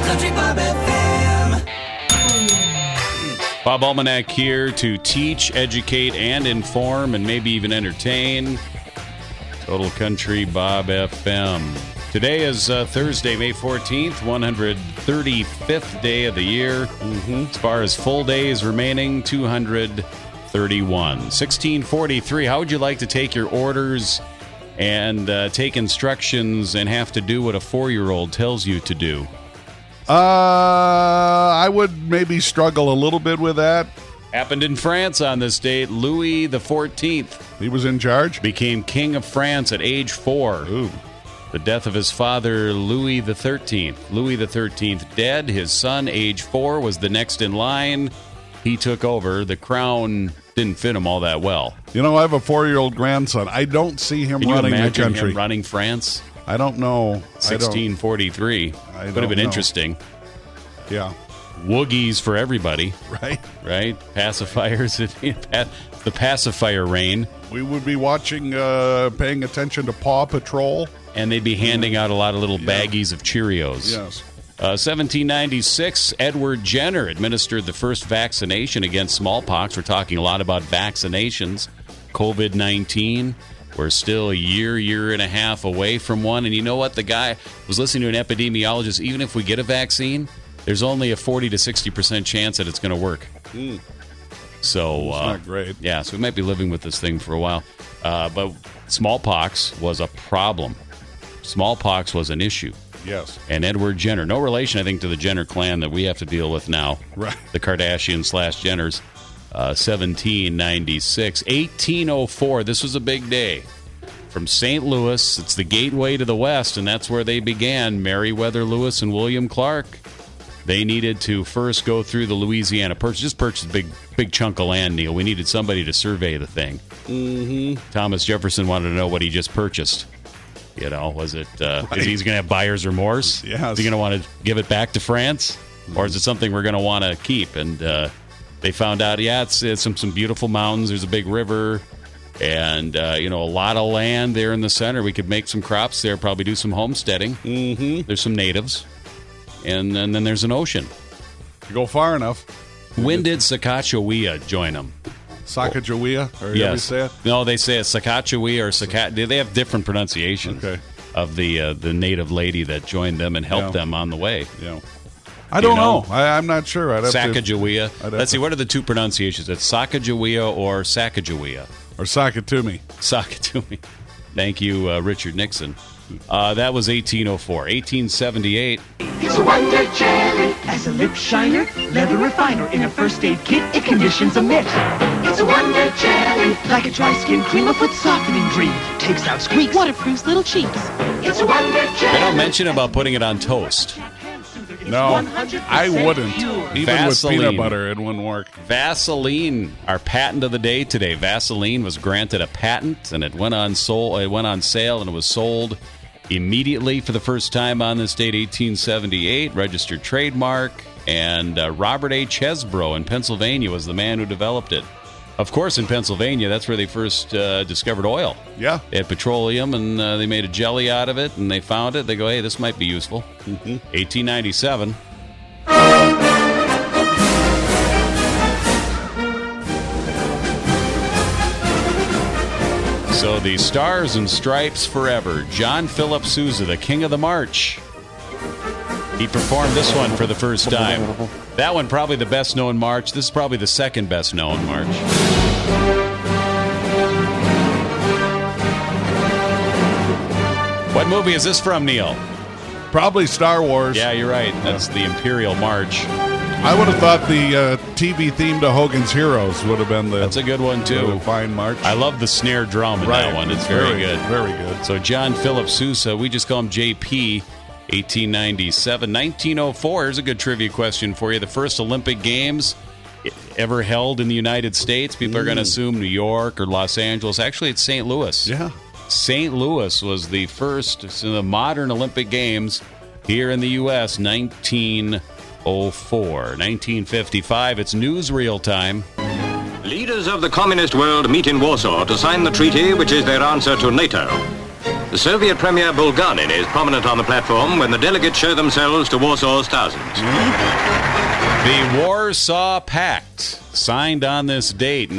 Country Bob FM. Bob Almanac here to teach, educate, and inform, and maybe even entertain. Total Country Bob FM. Today is Thursday, May 14th, 135th day of the year. As far as full days remaining, 231. 1643, how would you like to take your orders and take instructions and have to do what a 4-year-old tells you to do? I would maybe struggle a little bit with that. Happened in France on this date. Louis XIV He was in charge. became king of France at age 4. Ooh. The death of his father, Louis XIII. Louis XIII dead. His son, age 4, was the next in line. He took over. The crown didn't fit him all that well. You know, I have a 4-year-old grandson. I don't see him Can you running the imagine country. him running France? I don't know. 1643. I Would have don't been know. interesting. Yeah. Woogies for everybody, Right. right? Pacifiers. The pacifier reign. We would be watching, paying attention to Paw Patrol. And they'd be handing out a lot of little baggies of Cheerios. Yes. 1796, Edward Jenner administered the first vaccination against smallpox. We're talking a lot about vaccinations. COVID-19. We're still a year and a half away from one. And you know what? The guy was listening to an epidemiologist. Even if we get a vaccine, there's only a 40 to 60% chance that it's going to work. So, It's not great. yeah, so we might be living with this thing for a while. But smallpox was a problem. Smallpox was an issue. Yes. And Edward Jenner, no relation, I think, to the Jenner clan that we have to deal with now. Right. The Kardashians/Jenners. 1796. 1804, this was a big day. From St. Louis, it's the gateway to the West, and that's where they began. Meriwether Lewis and William Clark. They needed to first go through the Louisiana Purchase. Just purchased a big chunk of land, Neil. We needed somebody to survey the thing. Thomas Jefferson wanted to know what he just purchased. You know, was it, is he going to have buyer's remorse? Yes. Is he going to want to give it back to France? Or is it something we're going to want to keep? And they found out, it's some beautiful mountains. There's a big river. And, a lot of land there in the center. We could make some crops there, probably do some homesteading. There's some natives. And then there's an ocean. You go far enough. When did Sacagawea join them? Sacagawea, or you Yes. say it? No, they say it's Sacagawea or Sacat. They have different pronunciations of the native lady that joined them and helped them on the way. Yeah. I don't know. I'm not sure. I'd have Sacagawea. I'd have Let's see, to- what are the two pronunciations? It's Sacagawea or Sacagawea? Or Sakatumi. Sakatumi. Thank you, Richard Nixon. That was 1804. 1878. It's a Wonder Jelly. As a lip shiner, leather refiner. In a first aid kit, it conditions a mitt. It's a Wonder Jelly. Like a dry skin cream, a foot softening dream. Takes out squeaks, waterproofs little cheeks. It's a Wonder Jelly. They don't mention about putting it on toast. No, I wouldn't. Even Vaseline. with peanut butter, it wouldn't work. Vaseline, our patent of the day today. Vaseline was granted a patent, and it went on sale, and it was sold immediately for the first time on this date, 1878. Registered trademark, and Robert A. Chesbrough in Pennsylvania was the man who developed it. Of course, in Pennsylvania, that's where they first discovered oil. Yeah. They had petroleum, and they made a jelly out of it, and they found it. They go, hey, this might be useful. 1897. So the Stars and Stripes Forever. John Philip Sousa, the King of the March. He performed this one for the first time. That one probably the best known march. This is probably the second best known march. What movie is this from, Neil? Probably Star Wars. Yeah, you're right. That's the Imperial March. I would have thought the TV theme to Hogan's Heroes would have been the. That's a good one, too. Fine march. I love the snare drum in that one. It's very good. Very good. So John Philip Sousa, we just call him JP, 1897. 1904, here's a good trivia question for you. The first Olympic Games ever held in the United States. People are going to assume New York or Los Angeles. Actually, it's St. Louis. Yeah. St. Louis was the first, so the modern Olympic Games here in the U.S., 1904. 1955, it's newsreel time. Leaders of the communist world meet in Warsaw to sign the treaty which is their answer to NATO. The Soviet Premier Bulgarin is prominent on the platform when the delegates show themselves to Warsaw's thousands. The Warsaw Pact, signed on this date,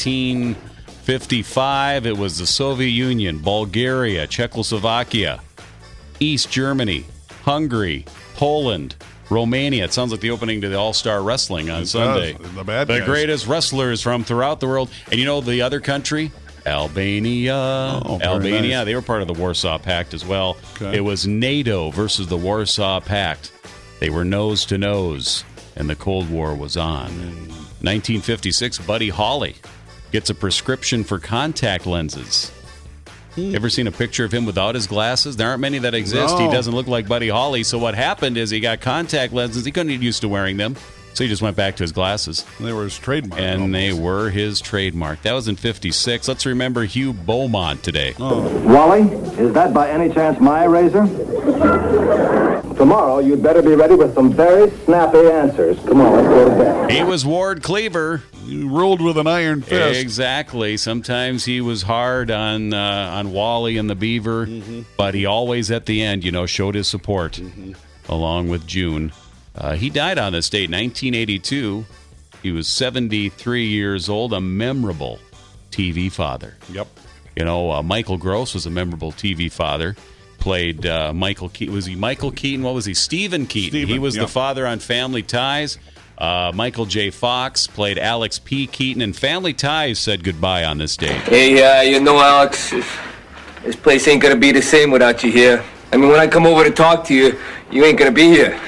1955. It was the Soviet Union, Bulgaria, Czechoslovakia, East Germany, Hungary, Poland, Romania. It sounds like the opening to the All-Star Wrestling on Sunday. The greatest wrestlers from throughout the world. And you know the other country? Albania. Albania. Nice. They were part of the Warsaw Pact as well. Okay. It was NATO versus the Warsaw Pact. They were nose to nose, and the Cold War was on. 1956, Buddy Holly gets a prescription for contact lenses. Ever seen a picture of him without his glasses? There aren't many that exist. No. He doesn't look like Buddy Holly. So what happened is he got contact lenses. He couldn't get used to wearing them. So he just went back to his glasses. They were his trademark. And almost. They were his trademark. That was in 56. Let's remember Hugh Beaumont today. Wally, is that by any chance my razor? Tomorrow, you'd better be ready with some very snappy answers. Come on, let's go to bed. He was Ward Cleaver. He ruled with an iron fist. Exactly. Sometimes he was hard on Wally and the Beaver, but he always, at the end, showed his support, along with June. He died on this date, 1982. He was 73 years old, a memorable TV father. Yep. Michael Gross was a memorable TV father. Played Michael Keaton. Was he Michael Keaton? What was he? Stephen Keaton. He was the father on Family Ties. Michael J. Fox played Alex P. Keaton, and Family Ties said goodbye on this date. Hey, Alex, this place ain't gonna be the same without you here. I mean, when I come over to talk to you, you ain't gonna be here.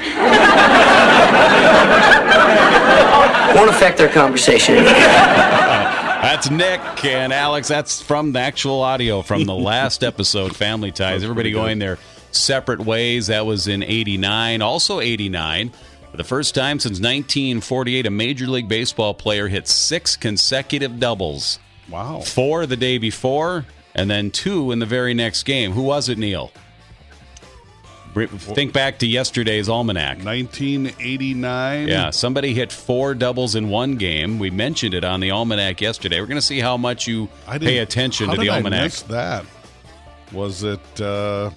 Won't affect our conversation. That's Nick and Alex. That's from the actual audio from the last episode, Family Ties. Everybody going their separate ways. That was in 89. Also 89, for the first time since 1948, a Major League Baseball player hit 6 consecutive doubles. Wow. 4 the day before, and then 2 in the very next game. Who was it, Neil? Think back to yesterday's almanac. 1989. Yeah, somebody hit 4 doubles in one game. We mentioned it on the almanac yesterday. We're going to see how much you pay attention to the almanac. I missed that? Was it? I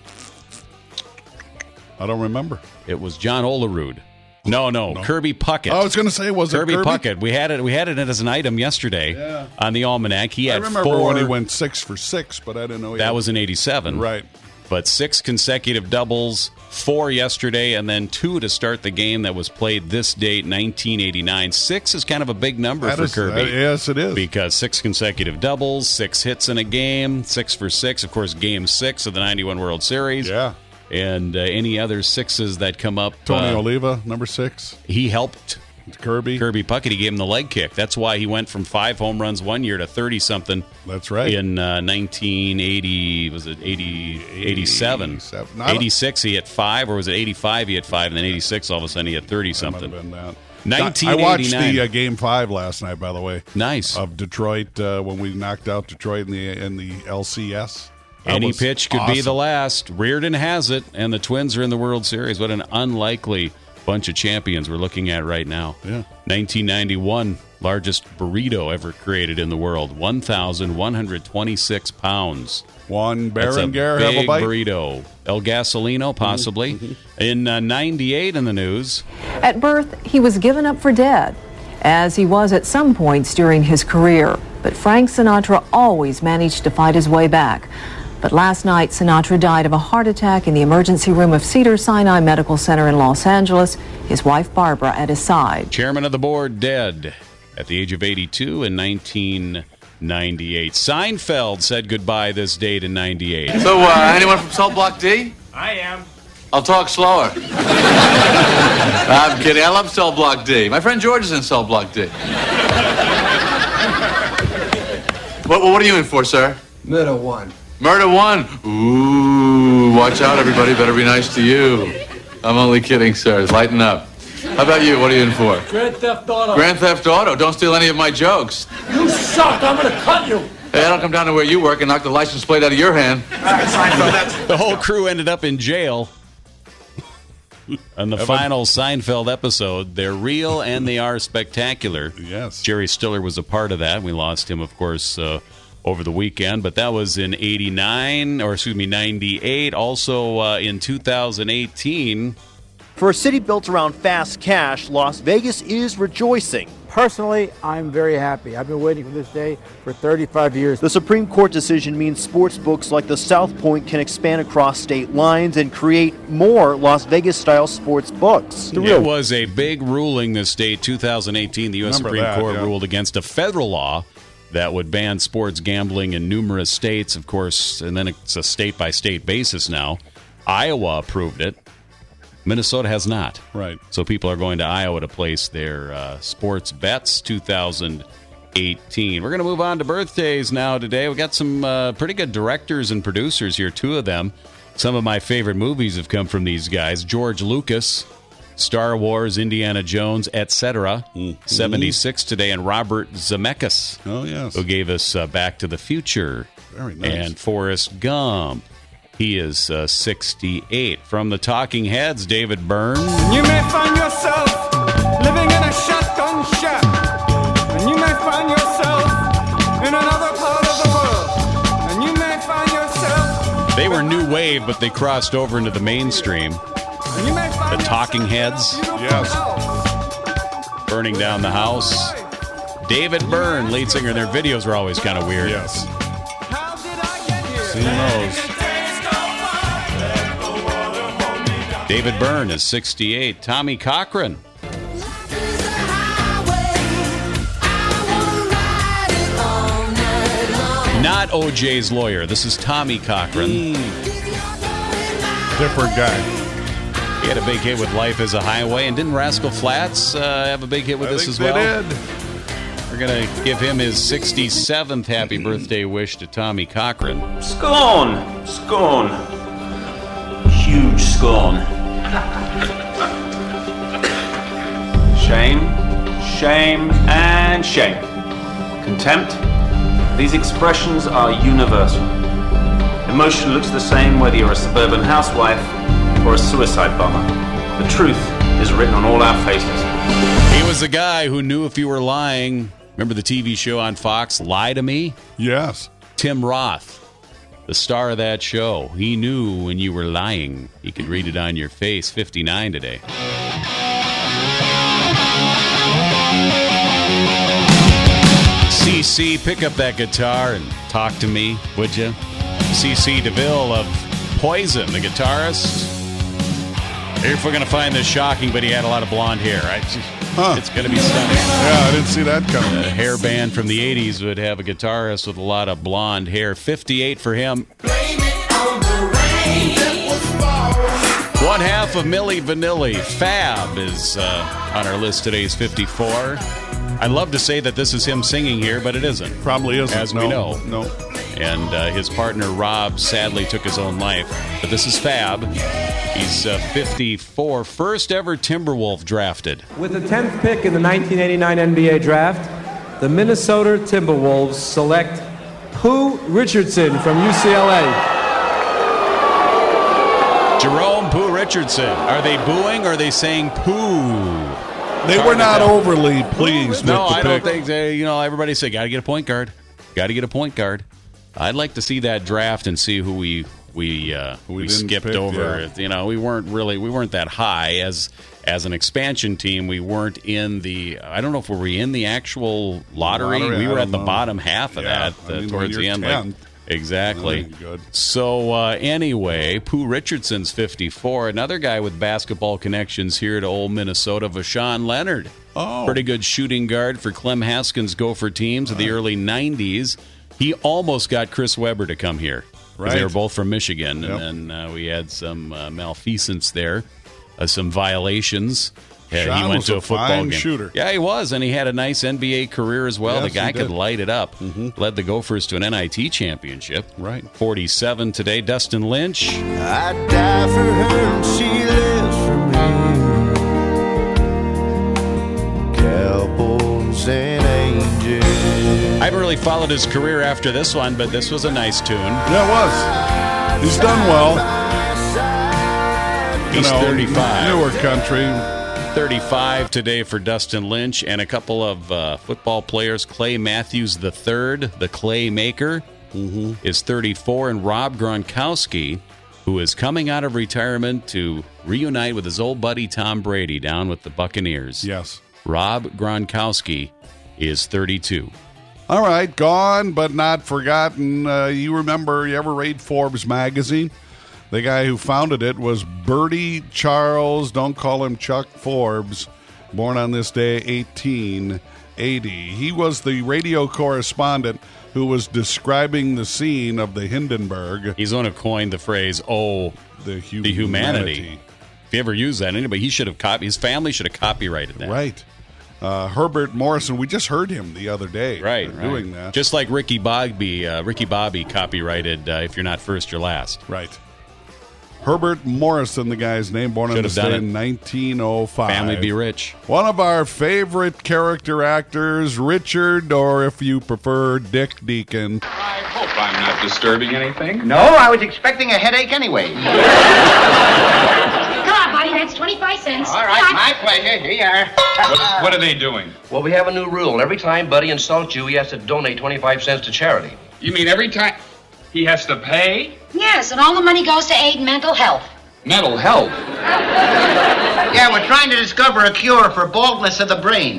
don't remember. It was John Olerud. No, Kirby Puckett. I was going to say, was it Kirby Puckett? We had it as an item yesterday on the almanac. He had 4. I remember when he went 6 for 6, but I didn't know that was in 87. Right. But 6 consecutive doubles, 4 yesterday, and then 2 to start the game that was played this date, 1989. 6 is kind of a big number for Kirby. Yes, it is. Because 6 consecutive doubles, 6 hits in a game, 6 for 6. Of course, Game 6 of the 91 World Series. Yeah. And any other 6s that come up. Tony Oliva, number 6. He helped Kirby Puckett. He gave him the leg kick. That's why he went from 5 home runs one year to 30-something. That's right. In 1980, was it 87? 86, he hit 5, or was it 85 he hit 5, and then 86, all of a sudden he hit 30-something. That might have been that. 1989. I watched the Game 5 last night, by the way. Nice. Of Detroit, when we knocked out Detroit in the LCS. Any pitch could be the last. Reardon has it, and the Twins are in the World Series. What an unlikely bunch of champions we're looking at right now. Yeah. 1991, largest burrito ever created in the world, 1,126 pounds. One Berenguer have a bite. Burrito. El Gasolino, possibly. In 98 in the news. At birth, he was given up for dead, as he was at some points during his career. But Frank Sinatra always managed to fight his way back. But last night, Sinatra died of a heart attack in the emergency room of Cedars-Sinai Medical Center in Los Angeles, his wife Barbara at his side. Chairman of the board dead at the age of 82 in 1998. Seinfeld said goodbye this date in 98. So, anyone from Cell Block D? I am. I'll talk slower. I'm kidding. I love Cell Block D. My friend George is in Cell Block D. What are you in for, sir? Murder 1. Murder 1. Ooh, watch out, everybody. Better be nice to you. I'm only kidding, sir. Lighten up. How about you? What are you in for? Grand Theft Auto. Grand Theft Auto. Don't steal any of my jokes. You suck. I'm going to cut you. Hey, I don't come down to where you work and knock the license plate out of your hand. The whole crew ended up in jail. On the final Seinfeld episode, they're real and they are spectacular. Yes. Jerry Stiller was a part of that. We lost him, of course, over the weekend, but that was in 98. Also in 2018. For a city built around fast cash, Las Vegas is rejoicing. Personally, I'm very happy. I've been waiting for this day for 35 years. The Supreme Court decision means sports books like the South Point can expand across state lines and create more Las Vegas-style sports books. It was a big ruling this day, 2018. The U.S. Supreme Court ruled against a federal law that would ban sports gambling in numerous states, of course, and then it's a state-by-state basis now. Iowa approved it. Minnesota has not. Right. So people are going to Iowa to place their sports bets 2018. We're going to move on to birthdays now today. We got some pretty good directors and producers here, two of them. Some of my favorite movies have come from these guys. George Lucas, Star Wars, Indiana Jones, etc. 76 today. And Robert Zemeckis, who gave us Back to the Future. Very nice. And Forrest Gump. He is 68. From the Talking Heads, David Byrne. You may find yourself living in a shotgun shack, and you may find yourself in another part of the world, and you may find yourself... They were new wave, but they crossed over into the mainstream. The Talking Heads. Yes. Burning Down the House. David Byrne, lead singer. Their videos were always kind of weird. Yes. Seen those. David Byrne is 68. Tommy Cochran. Not O.J.'s lawyer. This is Tommy Cochran. Different guy. He had a big hit with Life is a Highway. And didn't Rascal Flatts have a big hit with this as well? They did. We're going to give him his 67th happy birthday wish to Tommy Cochran. Scorn. Scorn. Huge scorn. Shame, shame, and shame. Contempt. These expressions are universal. Emotion looks the same whether you're a suburban housewife or a suicide bomber. The truth is written on all our faces. He was the guy who knew if you were lying. Remember the TV show on Fox, Lie to Me? Yes. Tim Roth, the star of that show. He knew when you were lying. He could read it on your face. 59 today. CC, pick up that guitar and talk to me, would you? CC DeVille of Poison, the guitarist. If we're going to find this shocking, but he had a lot of blonde hair. It's going to be stunning. Yeah, I didn't see that coming. A hair band from the 80s would have a guitarist with a lot of blonde hair. 58 for him. One half of Milli Vanilli. Fab is on our list today. Is 54. I'd love to say that this is him singing here, but it isn't. Probably isn't. As we know. No. And his partner, Rob, sadly took his own life. But this is Fab. He's 54. First ever Timberwolf drafted. With the 10th pick in the 1989 NBA draft, the Minnesota Timberwolves select Pooh Richardson from UCLA. Jerome Pooh Richardson. Are they booing or are they saying Pooh? They were not overly pleased with the pick. No, I don't think they, everybody said, got to get a point guard. Got to get a point guard. I'd like to see that draft and see who we skipped over. Yeah. We weren't that high as an expansion team. We weren't in the, I don't know if we were in the actual lottery. We were at the bottom half of that towards the end. Exactly. Good. So anyway, Pooh Richardson's 54. Another guy with basketball connections here to old Minnesota, Vashawn Leonard. Oh. Pretty good shooting guard for Clem Haskins' Gopher teams of the early 90s. He almost got Chris Webber to come here. Right. They were both from Michigan. Yep. And then we had some malfeasance there, some violations. He went to a football game. Shooter. Yeah, he was, and he had a nice NBA career as well. Yes, the guy could light it up. Mm-hmm. Led the Gophers to an NIT championship. Right. 47 today. Dustin Lynch. I'd die for her and she lives for me. Cowboys and angels. I haven't really followed his career after this one, but this was a nice tune. Yeah, it was. He's done well. He's 35. Newer country. 35 today for Dustin Lynch and a couple of football players. Clay Matthews III, the Clay Maker, is 34, and Rob Gronkowski, who is coming out of retirement to reunite with his old buddy Tom Brady down with the Buccaneers. Yes. Rob Gronkowski is 32. All right, gone but not forgotten. You ever read Forbes magazine? The guy who founded it was Bertie Charles, don't call him Chuck Forbes, born on this day, 1880. He was the radio correspondent who was describing the scene of the Hindenburg. He's the one who coined the phrase, the humanity. If you ever use that, anybody, his family should have copyrighted that. Right. Herbert Morrison, we just heard him the other day doing that. Just like Ricky Bobby copyrighted If You're Not First, You're Last. Right. Herbert Morrison, the guy's name, born on this day in 1905. Family be rich. One of our favorite character actors, Richard, or if you prefer, Dick Deacon. I hope I'm not disturbing anything. No, I was expecting a headache anyway. Come on, buddy, that's 25 cents. All right, my pleasure. Here you are. What are they doing? Well, we have a new rule. Every time Buddy insults you, he has to donate 25 cents to charity. You mean every time he has to pay? Yes, and all the money goes to aid mental health. Mental health? Yeah, we're trying to discover a cure for baldness of the brain.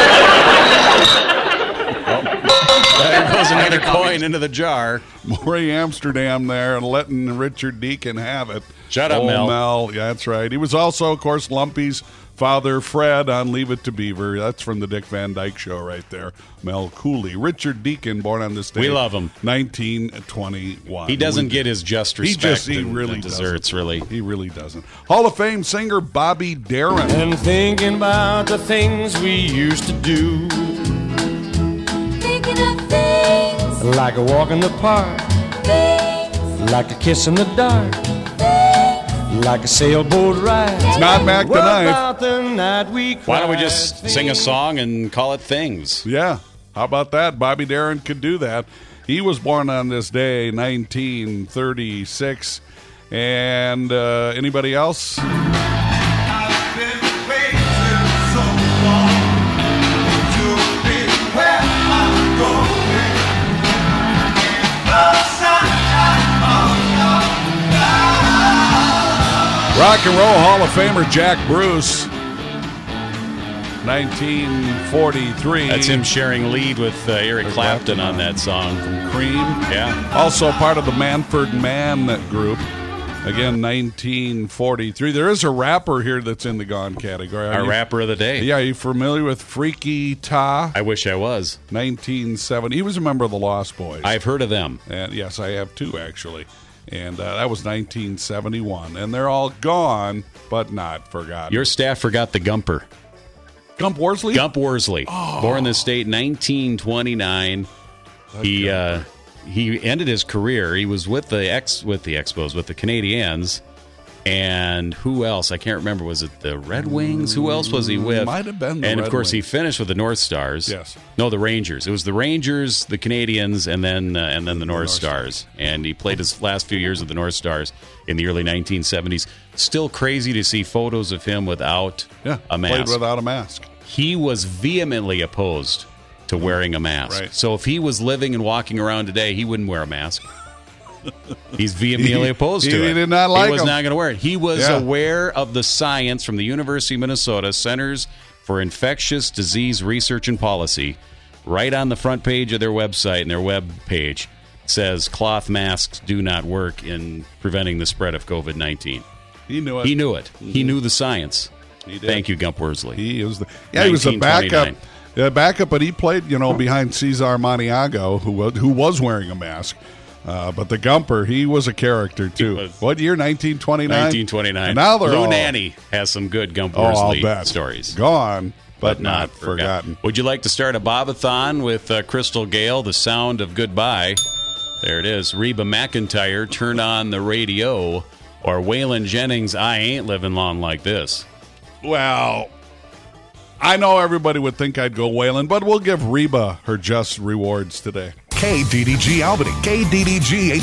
There goes another coin into the jar. Maury Amsterdam there and letting Richard Deacon have it. Shut up, Mel. Yeah, that's right. He was also, of course, Lumpy's father, Fred, on Leave It to Beaver. That's from the Dick Van Dyke Show right there. Mel Cooley. Richard Deacon, born on this day. We love him. 1921. He doesn't get his just respect. He really deserts, really. He really doesn't. Hall of Fame singer Bobby Darin. And thinking about the things we used to do. Thinking of things. Like a walk in the park. Things. Like a kiss in the dark. Like a sailboat ride. It's not Mac the Knife. About the night we cried. Why don't we just sing a song and call it Things? Yeah. How about that? Bobby Darin could do that. He was born on this day, 1936. And anybody else? Rock and Roll Hall of Famer Jack Bruce, 1943. That's him sharing lead with Eric Clapton on that song. From Cream. Yeah. Also part of the Manford Man group. Again, 1943. There is a rapper here that's in the Gone category. Our rapper of the day. Yeah, are you familiar with Freaky Ta? I wish I was. 1970. He was a member of the Lost Boys. I've heard of them. And yes, I have too, actually. And that was 1971. And they're all gone, but not forgotten. Your staff forgot the Gumper. Gump Worsley? Gump Worsley. Born in the state 1929. He ended his career. He was with the Expos, with the Canadiens. And who else? I can't remember. Was it the Red Wings? Who else was he with? Might have been the And, Red of course, Wings. he finished with the North Stars. Yes. No, the Rangers. It was the Rangers, the Canadiens, and then the North Stars. And he played his last few years with the North Stars in the early 1970s. Still crazy to see photos of him without a mask. Played without a mask. He was vehemently opposed to wearing a mask. Right. So if he was living and walking around today, he wouldn't wear a mask. He's vehemently opposed to it. He did not like He was him. not going to wear it. He was aware of the science from the University of Minnesota Centers for Infectious Disease Research and Policy. Right on the front page of their website and their web page says cloth masks do not work in preventing the spread of COVID-19. He knew it. He knew it. He knew the science. He did. Thank you, Gump Worsley. He was he was a backup. But he played, behind Cesar Maniago, who was wearing a mask. But the Gumper, he was a character, too. What year? 1929? 1929. And now they're Lou all... Nanny has some good Gump Worsley stories. Gone, but not forgotten. Would you like to start a Bobathon with Crystal Gale, The Sound of Goodbye? There it is. Reba McEntire, Turn on the Radio. Or Waylon Jennings, I Ain't Living Long Like This. Well, I know everybody would think I'd go Waylon, but we'll give Reba her just rewards today. KDDG Albany, KDDG